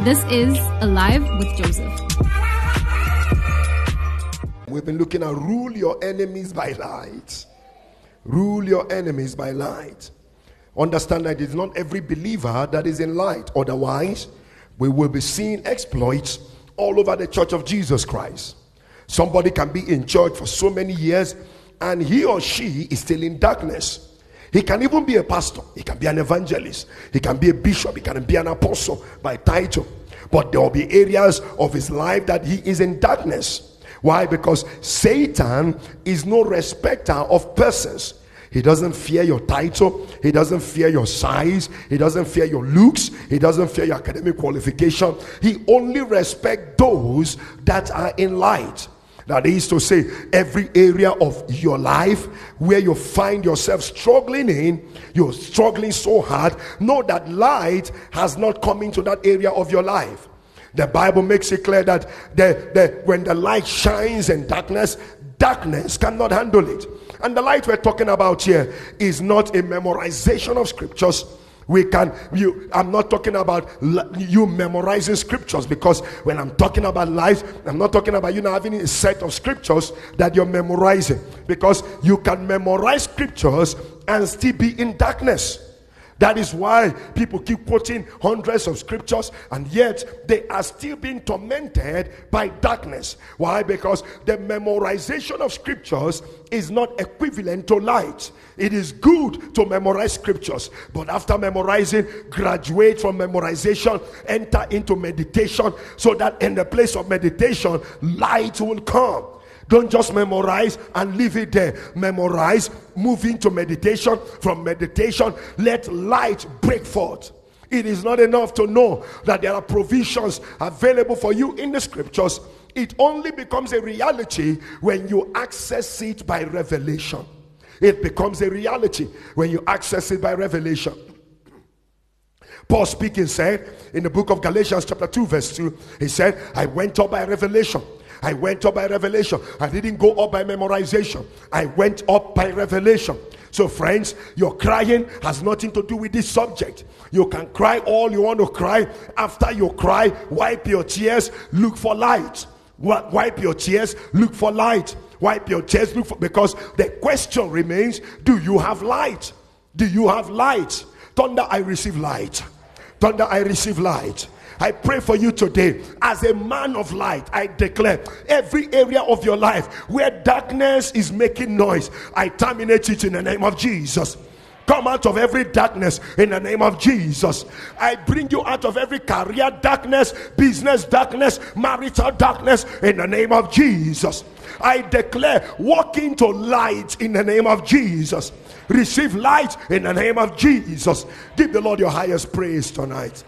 This is Alive with Joseph. We've been looking at rule your enemies by light. Rule your enemies by light. Understand that it's not every believer that is in light. Otherwise, we will be seeing exploits all over the church of Jesus Christ. Somebody can be in church for so many years and he or she is still in darkness. He can even be a pastor. He can be an evangelist. He can be a bishop. He can be an apostle by title. But there will be areas of his life that he is in darkness. Why? Because Satan is no respecter of persons. He doesn't fear your title. He doesn't fear your size. He doesn't fear your looks. He doesn't fear your academic qualification. He only respects those that are in light. That is to say, every area of your life where you find yourself struggling in, you're struggling so hard, know that light has not come into that area of your life. The Bible makes it clear that when the light shines in darkness, darkness cannot handle it. And the light we're talking about here is not a memorization of scriptures. I'm not talking about you memorizing scriptures, because when I'm talking about life, I'm not talking about you now having a set of scriptures that you're memorizing, because you can memorize scriptures and still be in darkness. That is why people keep quoting hundreds of scriptures and yet they are still being tormented by darkness. Why? Because the memorization of scriptures is not equivalent to light. It is good to memorize scriptures, but after memorizing, graduate from memorization, enter into meditation, so that in the place of meditation, light will come. Don't just memorize and leave it there. Memorize, move into meditation. From meditation, let light break forth. It is not enough to know that there are provisions available for you in the scriptures. It only becomes a reality when you access it by revelation. It becomes a reality when you access it by revelation. Paul speaking said in the book of Galatians chapter 2 verse 2, he said, I went up by revelation. I went up by revelation. I didn't go up by memorization. I went up by revelation. So friends, your crying has nothing to do with this subject. You can cry all you want to cry. After you cry, wipe your tears, look for light. Wipe your tears, look for light. Wipe your tears, look for, because the question remains, do you have light? Do you have light? Thunder, I receive light. Thunder, I receive light. I pray for you today. As a man of light, I declare every area of your life where darkness is making noise, I terminate it in the name of Jesus. Come out of every darkness in the name of Jesus. I bring you out of every career darkness, business darkness, marital darkness in the name of Jesus. I declare, walk into light in the name of Jesus. Receive light in the name of Jesus. Give the Lord your highest praise tonight.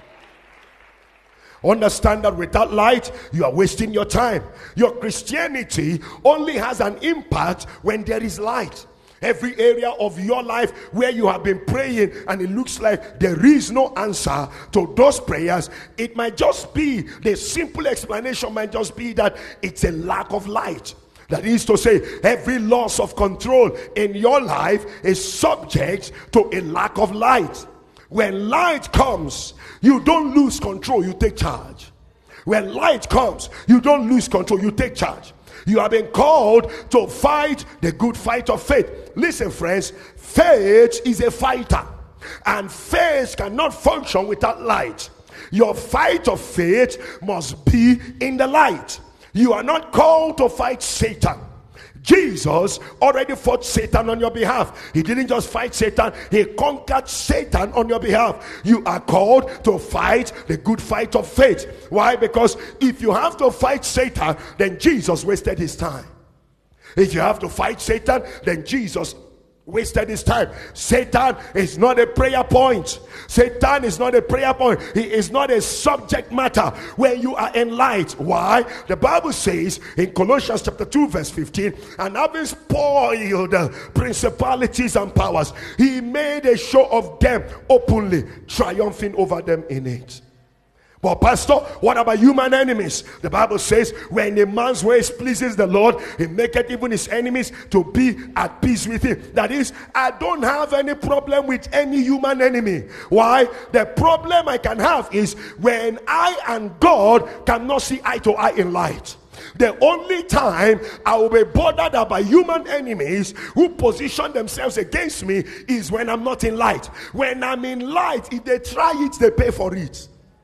Understand that without light, you are wasting your time. Your Christianity only has an impact when there is light. Every area of your life where you have been praying and it looks like there is no answer to those prayers, it might just be, the simple explanation might just be that it's a lack of light. That is to say, every loss of control in your life is subject to a lack of light. When light comes, you don't lose control, you take charge. When light comes, you don't lose control, you take charge. You have been called to fight the good fight of faith. Listen, friends, faith is a fighter, and faith cannot function without light. Your fight of faith must be in the light. You are not called to fight Satan. Jesus already fought Satan on your behalf. He didn't just fight Satan, he conquered Satan on your behalf. You are called to fight the good fight of faith. Why? Because if you have to fight Satan, then Jesus wasted his time. If you have to fight Satan, then Jesus wasted his time. Satan is not a prayer point. Satan is not a prayer point. He is not a subject matter where you are in light. Why? The Bible says in Colossians chapter 2 verse 15, and having spoiled principalities and powers, he made a show of them openly, triumphing over them in it. But pastor, what about human enemies? The Bible says, when a man's ways pleases the Lord, he maketh even his enemies to be at peace with him. That is, I don't have any problem with any human enemy. Why? The problem I can have is when I and God cannot see eye to eye in light. The only time I will be bothered about human enemies who position themselves against me is when I'm not in light. When I'm in light, if they try it, they pay for it.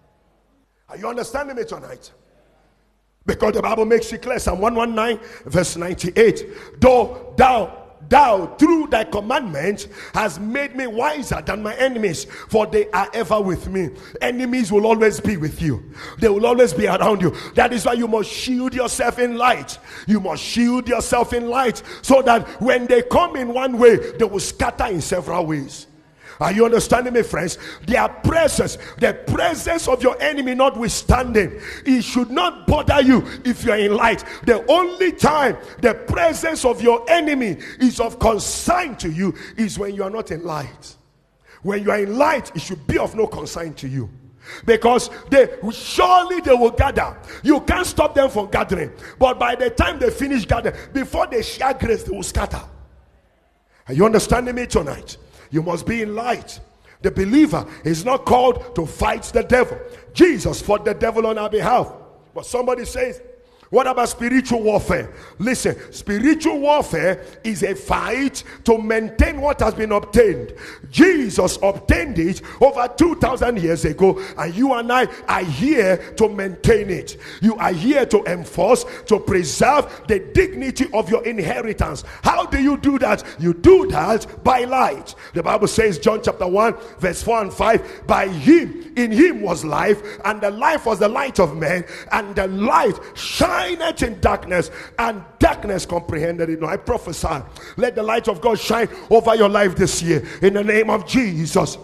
Are you understanding me tonight? Because the Bible makes it clear, Psalm 119 verse 98, though thou through thy commandments has made me wiser than my enemies, for they are ever with me. Enemies will always be with you. They will always be around you. That is why you must shield yourself in light. You must shield yourself in light, so that when they come in one way, they will scatter in several ways. Are you understanding me, friends? Their presence, the presence of your enemy notwithstanding, it should not bother you if you are in light. The only time the presence of your enemy is of concern to you is when you are not in light. When you are in light, it should be of no concern to you. Because they will gather. You can't stop them from gathering. But by the time they finish gathering, before they share grace, they will scatter. Are you understanding me tonight? You must be in light. The believer is not called to fight the devil. Jesus fought the devil on our behalf. But somebody says, what about spiritual warfare? Listen, spiritual warfare is a fight to maintain what has been obtained. Jesus obtained it over 2,000 years ago, and you and I are here to maintain it. You are here to enforce, to preserve the dignity of your inheritance. How do you do that? You do that by light. The Bible says, John chapter 1 verse 4 and 5, by him, in him was life, and the life was the light of men, and the light shined in darkness, and darkness comprehended it. Now I prophesy, let the light of God shine over your life this year in the name of Jesus.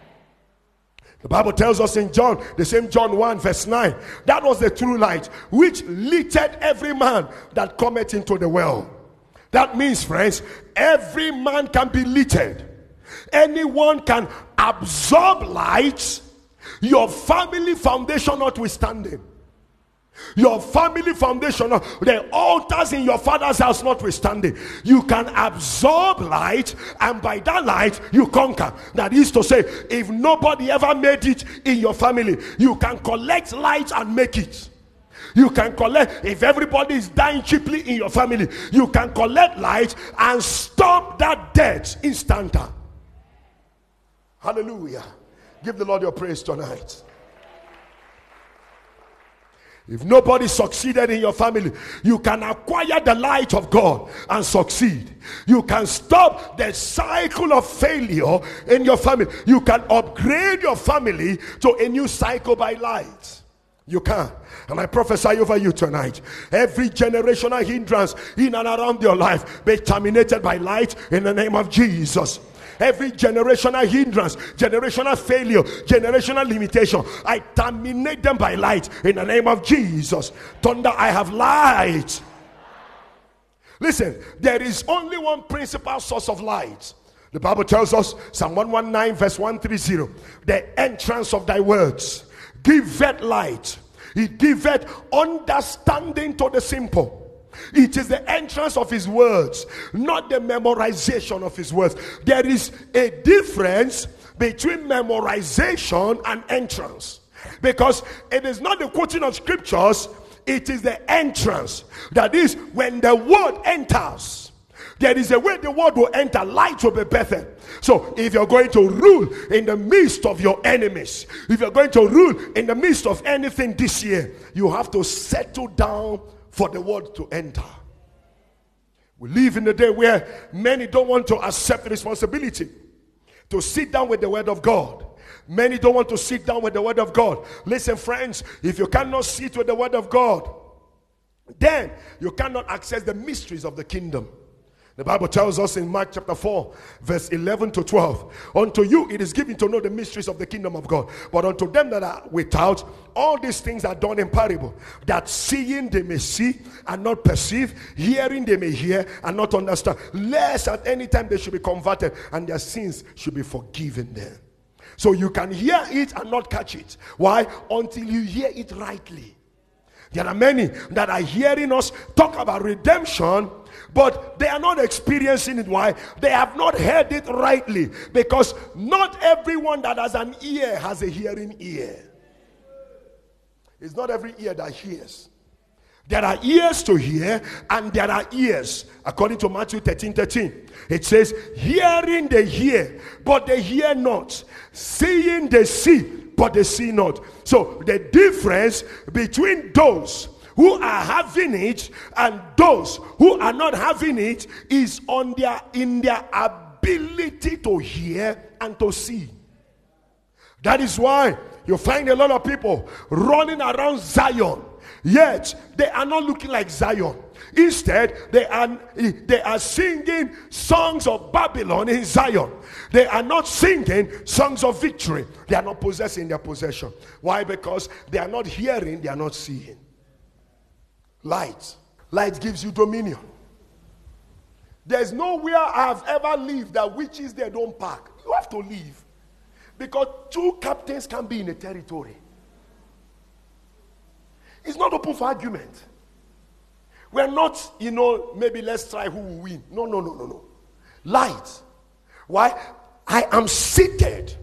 The Bible tells us in John, the same John 1 verse 9, that was the true light which lighted every man that cometh into the world. That means, friends, every man can be lighted. Anyone can absorb light, your family foundation notwithstanding. Your family foundation, the altars in your father's house notwithstanding, you can absorb light, and by that light you conquer. That is to say, if nobody ever made it in your family, you can collect light and make it. You can collect, if everybody is dying cheaply in your family, you can collect light and stop that death instanter. Hallelujah. Give the Lord your praise tonight. If nobody succeeded in your family, you can acquire the light of God and succeed. You can stop the cycle of failure in your family. You can upgrade your family to a new cycle by light. You can. And I prophesy over you tonight, every generational hindrance in and around your life be terminated by light in the name of Jesus. Every generational hindrance, generational failure, generational limitation, I terminate them by light in the name of Jesus. Thunder, I have light. Listen, there is only one principal source of light. The Bible tells us, Psalm 119 verse 130, the entrance of thy words giveth light. It giveth understanding to the simple. It is the entrance of his words, not the memorization of his words. There is a difference between memorization and entrance, because it is not the quoting of scriptures, it is the entrance. That is, when the word enters, there is a way the word will enter, light will be birthed. So if you're going to rule in the midst of your enemies, if you're going to rule in the midst of anything this year, you have to settle down for the word to enter. We live in a day where many don't want to accept responsibility to sit down with the word of God. Many don't want to sit down with the word of God. Listen, friends, if you cannot sit with the word of God, then you cannot access the mysteries of the kingdom. The Bible tells us in Mark chapter 4 verse 11 to 12, unto you it is given to know the mysteries of the kingdom of God, but unto them that are without, all these things are done in parable, that seeing they may see and not perceive, hearing they may hear and not understand, lest at any time they should be converted and their sins should be forgiven them. So you can hear it and not catch it. Why? Until you hear it rightly. There are many that are hearing us talk about redemption, but they are not experiencing it. Why? They have not heard it rightly. Because not everyone that has an ear has a hearing ear. It's not every ear that hears. There are ears to hear, and there are ears. According to Matthew 13:13, it says, hearing they hear, but they hear not. Seeing they see, but they see not. So the difference between those who are having it and those who are not having it is in their ability to hear and to see. That is why you find a lot of people running around Zion, yet they are not looking like Zion. Instead, they are singing songs of Babylon in Zion. They are not singing songs of victory. They are not possessing their possession. Why? Because they are not hearing, they are not seeing. Light gives you dominion. There's nowhere I have ever lived that witches there don't park. You have to leave. Because two captains can be in a territory. It's not open for argument. We're not, maybe let's try who will win. No. Light. Why? I am seated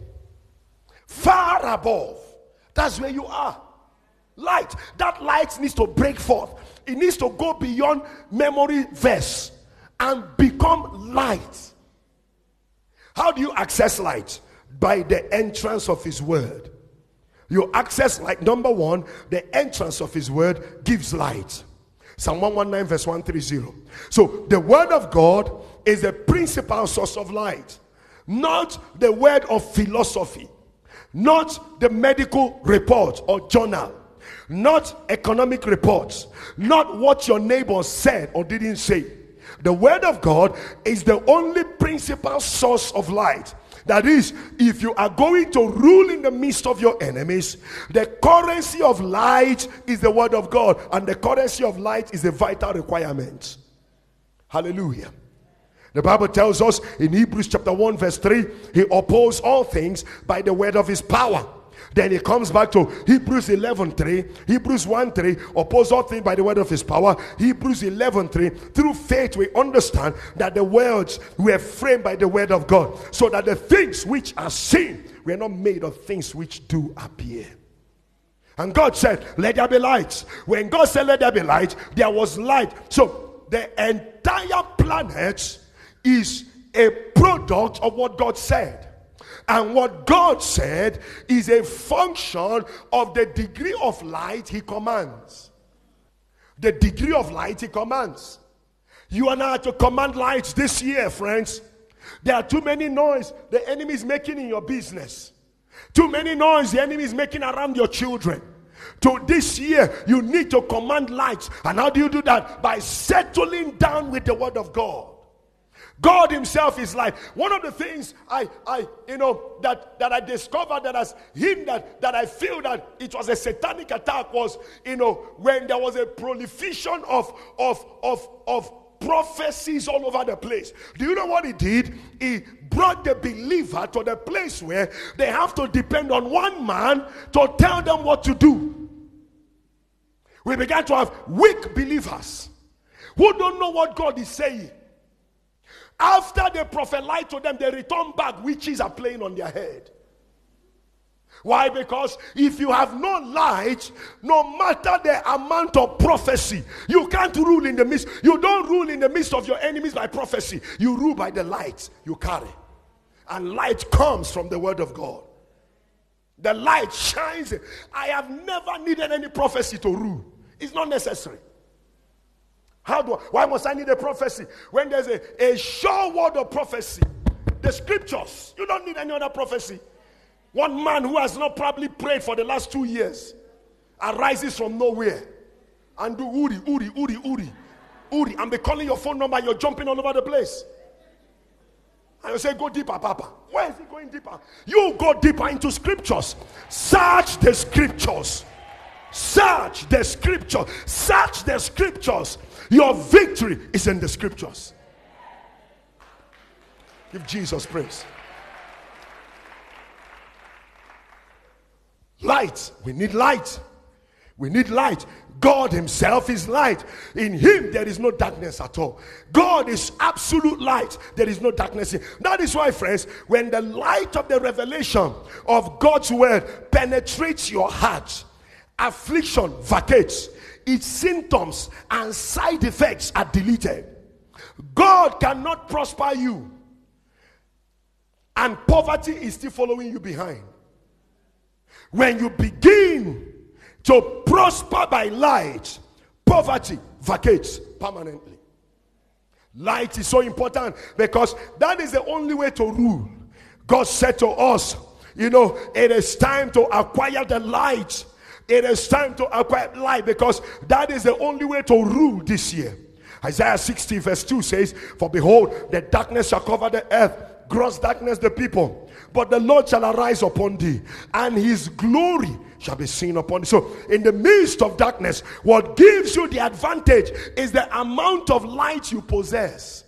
far above. That's where you are. Light. That light needs to break forth. It needs to go beyond memory verse and become light. How do you access light? By the entrance of his word. You access light. Number one, the entrance of his word gives light. Psalm 119 verse 130. So the word of God is the principal source of light. Not the word of philosophy. Not the medical report or journal. Not economic reports. Not what your neighbor said or didn't say. The word of God is the only principal source of light. That is, if you are going to rule in the midst of your enemies, the currency of light is the word of God, and the currency of light is a vital requirement. Hallelujah. The Bible tells us in Hebrews chapter 1 verse 3, he upholds all things by the word of his power. Then he comes back to Hebrews 11:3, Hebrews 1:3, oppose all things by the word of his power. Hebrews 11:3, through faith we understand that the worlds were framed by the word of God, so that the things which are seen were not made of things which do appear. And God said, let there be light. When God said let there be light, there was light. So the entire planet is a product of what God said. And what God said is a function of the degree of light he commands. The degree of light he commands. You and I are to command light this year, friends. There are too many noise the enemy is making in your business. Too many noise the enemy is making around your children. To this year, you need to command light. And how do you do that? By settling down with the word of God. God himself is light. One of the things I discovered that has hindered, that I feel that it was a satanic attack, was, when there was a proliferation of prophecies all over the place. Do you know what he did? He brought the believer to the place where they have to depend on one man to tell them what to do. We began to have weak believers who don't know what God is saying. After the prophet lied to them, they return back. Witches are playing on their head. Why? Because if you have no light, no matter the amount of prophecy, you can't rule in the midst. You don't rule in the midst of your enemies by prophecy. You rule by the light you carry. And light comes from the word of God. The light shines. I have never needed any prophecy to rule. It's not necessary. Why must I need a prophecy? When there's a sure word of prophecy, the scriptures, you don't need any other prophecy. One man who has not probably prayed for the last 2 years arises from nowhere and do Uri, and be calling your phone number, you're jumping all over the place. And you say, go deeper, Papa. Where is he going deeper? You go deeper into scriptures. Search the scriptures. Search the scriptures. Search the scriptures. Your victory is in the scriptures. Give Jesus praise. Light. We need light. We need light. God himself is light. In him there is no darkness at all. God is absolute light. There is no darkness in. That is why, friends, when the light of the revelation of God's word penetrates your heart, affliction vacates. Its symptoms and side effects are deleted. God cannot prosper you, and poverty is still following you behind. When you begin to prosper by light, poverty vacates permanently. Light is so important because that is the only way to rule. God said to us, it is time to acquire the light. It is time to acquire light because that is the only way to rule this year. Isaiah 60 verse 2 says, for behold, the darkness shall cover the earth, gross darkness the people. But the Lord shall arise upon thee, and his glory shall be seen upon thee. So in the midst of darkness, what gives you the advantage is the amount of light you possess.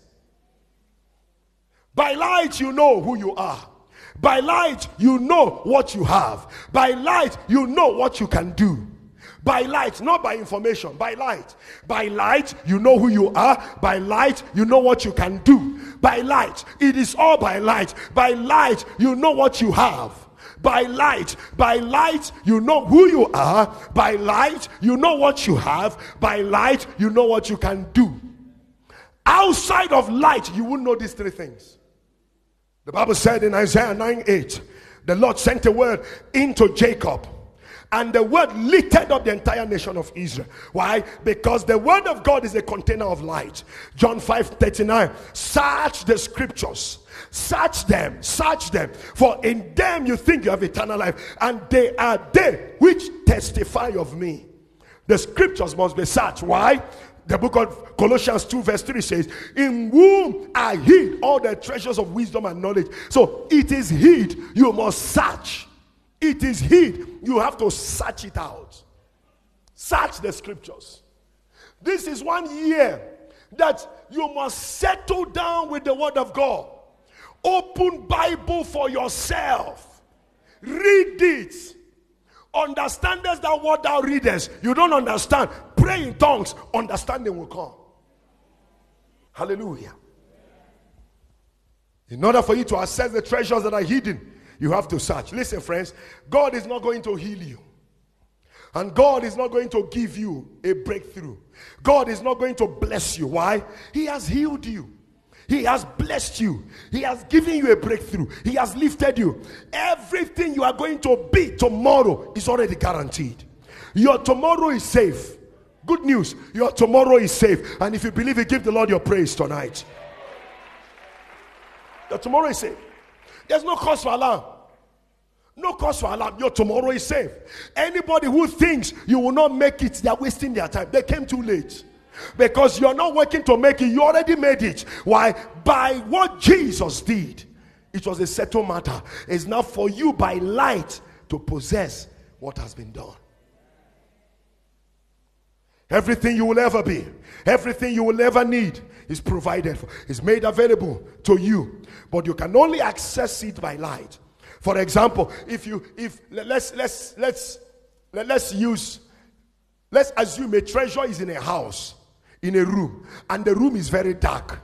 By light you know who you are. By light you know what you have. By light you know what you can do. By light, not by information, by light. By light, you know who you are. By light, you know what you can do. By light, it is all by light. By light, you know what you have. By light, you know who you are. By light, you know what you have. By light, you know what you can do. Outside of light, you won't know these three things. The Bible said in Isaiah 9:8, the Lord sent a word into Jacob, and the word lifted up the entire nation of Israel. Why? Because the word of God is a container of light. John 5:39, search the scriptures. Search them, for in them you think you have eternal life, and they are they which testify of me. The scriptures must be searched. Why? The book of Colossians 2 verse 3 says, in whom are hid all the treasures of wisdom and knowledge. So it is hid, you must search. It is hid, you have to search it out. Search the scriptures. This is 1 year that you must settle down with the word of God. Open Bible for yourself. Read it. Understandest that what thou readest. You don't understand, pray in tongues, understanding will come. Hallelujah. In order for you to access the treasures that are hidden, you have to search. Listen, friends, God is not going to heal you, and God is not going to give you a breakthrough. God is not going to bless you. Why? He has healed you. He has blessed you. He has given you a breakthrough. He has lifted you. Everything you are going to be tomorrow is already guaranteed. Your tomorrow is safe. Good news, your tomorrow is safe. And if you believe it, give the Lord your praise tonight. Your tomorrow is safe. There's no cause for alarm. No cause for alarm. Your tomorrow is safe. Anybody who thinks you will not make it, they are wasting their time. They came too late. Because you're not working to make it, you already made it. Why? By what Jesus did. It was a settled matter. It's now for you by light to possess what has been done. Everything you will ever be, everything you will ever need is provided for, is made available to you. But you can only access it by light. For example, let's assume a treasure is in a house, in a room, and the room is very dark.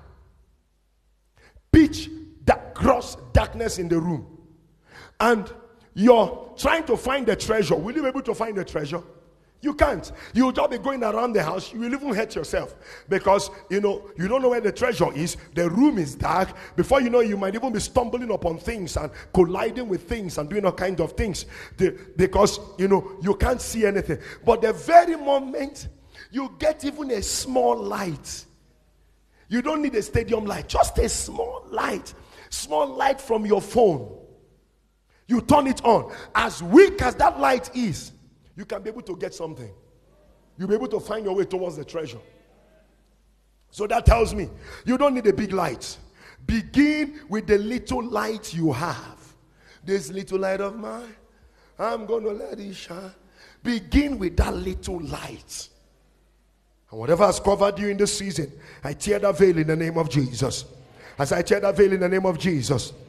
Pitch gross darkness in the room, and you're trying to find the treasure. Will you be able to find the treasure? You can't. You'll just be going around the house. You will even hurt yourself because you don't know where the treasure is. The room is dark. Before you know, you might even be stumbling upon things and colliding with things and doing all kinds of things because you can't see anything. But the very moment you get even a small light, you don't need a stadium light, just a small light from your phone. You turn it on. As weak as that light is, you can be able to get something. You'll be able to find your way towards the treasure. So that tells me you don't need a big light. Begin with the little light you have. This little light of mine, I'm going to let it shine. Begin with that little light. And whatever has covered you in this season, I tear that veil in the name of Jesus. As I tear that veil in the name of Jesus,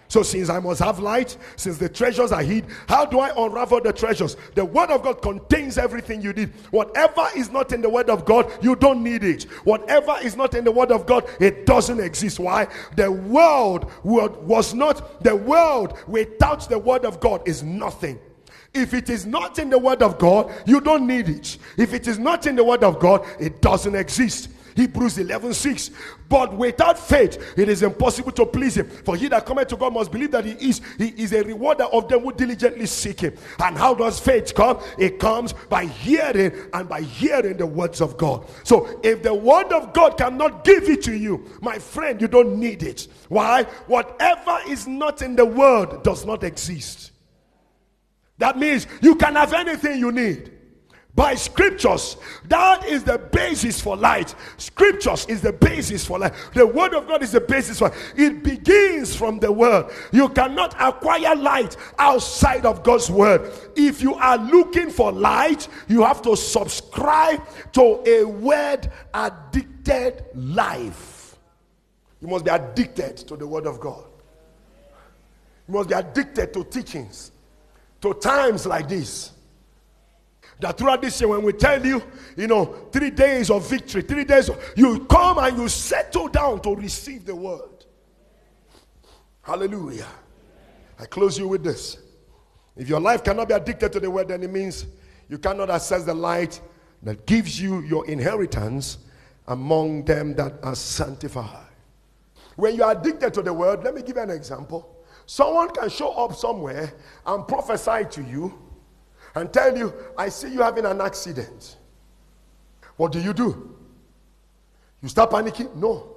So since I must have light, since the treasures are hid, how do I unravel the treasures? The word of God contains everything you need. Whatever is not in the word of God, you don't need it. Whatever is not in the word of God, it doesn't exist. Why? The world was not, the world without the word of God is nothing. If it is not in the word of God, you don't need it. If it is not in the word of God, it doesn't exist. Hebrews 11:6. But without faith, it is impossible to please him. For he that cometh to God must believe that he is a rewarder of them who diligently seek him. And how does faith come? It comes by hearing, and by hearing the words of God. So if the word of God cannot give it to you, my friend, you don't need it. Why? Whatever is not in the word does not exist. That means you can have anything you need by scriptures. That is the basis for light. Scriptures is the basis for light. The word of God is the basis for light. It begins from the word. You cannot acquire light outside of God's word. If you are looking for light, you have to subscribe to a word addicted life. You must be addicted to the word of God. You must be addicted to teachings, to times like this. That throughout this year, when we tell you, 3 days of victory, 3 days, you come and you settle down to receive the word. Hallelujah. I close you with this. If your life cannot be addicted to the word, then it means you cannot access the light that gives you your inheritance among them that are sanctified. When you are addicted to the word, let me give you an example. Someone can show up somewhere and prophesy to you and tell you, I see you having an accident. What do? You start panicking? No.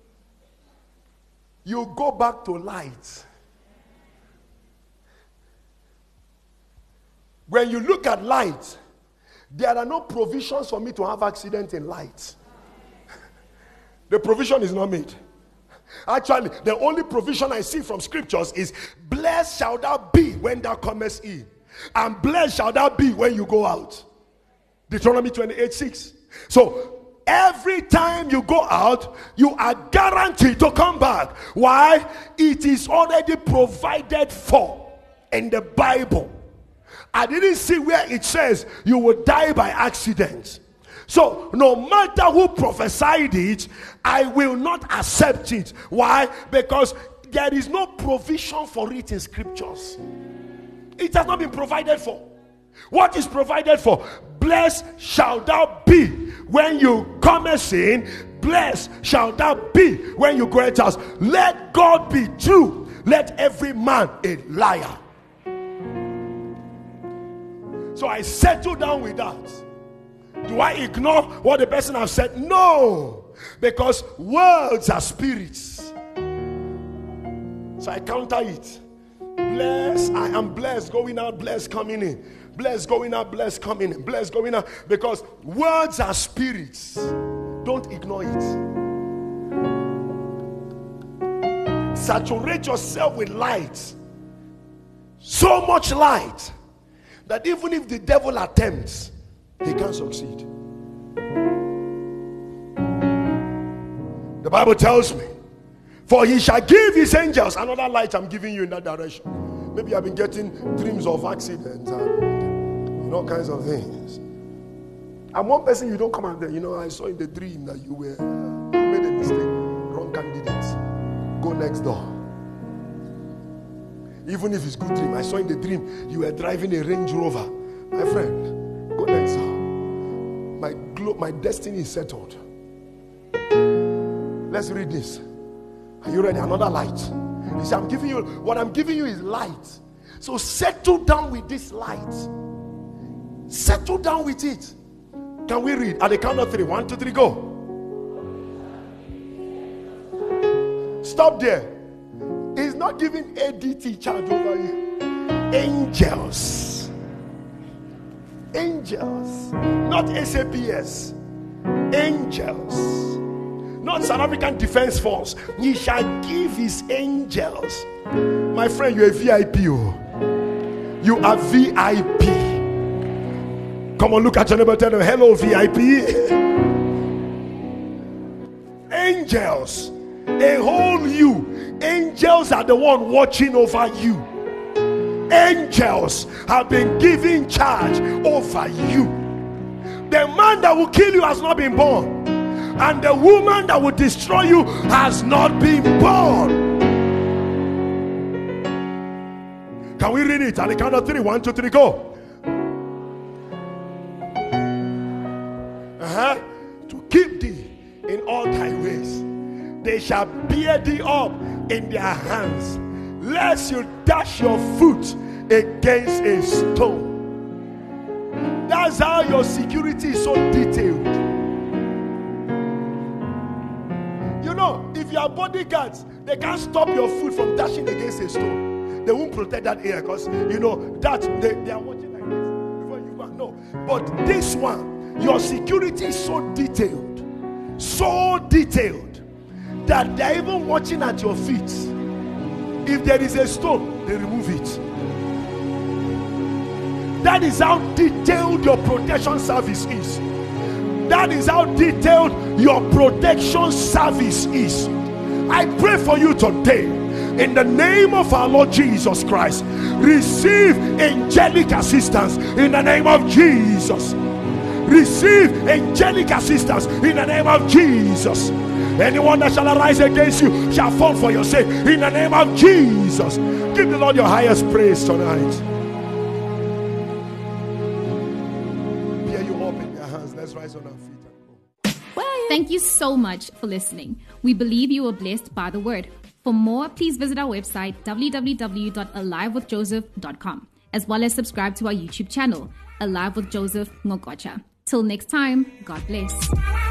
You go back to light. When you look at light, there are no provisions for me to have accident in light. The provision is not made. Actually, the only provision I see from scriptures is, blessed shall thou be when thou comest in, and blessed shall thou be when you go out. Deuteronomy 28:6. So every time you go out, you are guaranteed to come back. Why? It is already provided for in the Bible. I didn't see where it says you will die by accident. So no matter who prophesied it, I will not accept it. Why? Because there is no provision for it in scriptures. It has not been provided for. What is provided for? Blessed shall thou be when you comest in. Blessed shall thou be when you go out. Let God be true. Let every man a liar. So I settle down with that. Do I ignore what the person has said? No. Because words are spirits. So I counter it. Blessed, I am blessed going out, blessed coming in. Blessed going out, blessed coming in. Blessed going out. Because words are spirits. Don't ignore it. Saturate yourself with light. So much light that even if the devil attempts, he can't succeed. The Bible tells me, for he shall give his angels. Another light I'm giving you in that direction. Maybe I've been getting dreams of accidents and all kinds of things. And one person you don't come out there, I saw in the dream that you made a mistake, wrong candidate. Go next door. Even if it's good dream, I saw in the dream you were driving a Range Rover. My friend, go next door. My destiny is settled. Let's read this. Are you ready? Another light. He said, what I'm giving you is light. So settle down with this light. Settle down with it. Can we read? At the count of 3. 1, 2, 3, go. Stop there. He's not giving ADT charge over you. Angels. Angels. Not SAPS. Angels. Not South African Defense Force. He shall give his angels. My friend, you're a VIP. You are VIP. Come on, look at your neighbor. Tell them, hello, VIP. Angels. A whole you. Angels are the one watching over you. Angels have been given charge over you. The man that will kill you has not been born, and the woman that will destroy you has not been born. Can we read it? At the count of 3. 1, 2, 3, go. To keep thee in all thy ways, they shall bear thee up in their hands, lest you dash your foot against a stone. That's how your security is so detailed. You know, if you are bodyguards, they can't stop your foot from dashing against a stone. They won't protect that area because you know that they are watching like this before you go. No, but this one, your security is so detailed that they're even watching at your feet. If there is a stone, they remove it. That is how detailed your protection service is. That is how detailed your protection service is. I pray for you today, in the name of our Lord Jesus Christ, receive angelic assistance in the name of Jesus. Receive angelic assistance in the name of Jesus. Anyone that shall arise against you shall fall for your sake in the name of Jesus. Give the Lord your highest praise tonight. Bear you up in your hands. Let's rise on our feet. Thank you so much for listening. We believe you were blessed by the word. For more, please visit our website www.alivewithjoseph.com, as well as subscribe to our YouTube channel, Alive with Joseph Ngokocha. Till next time, God bless.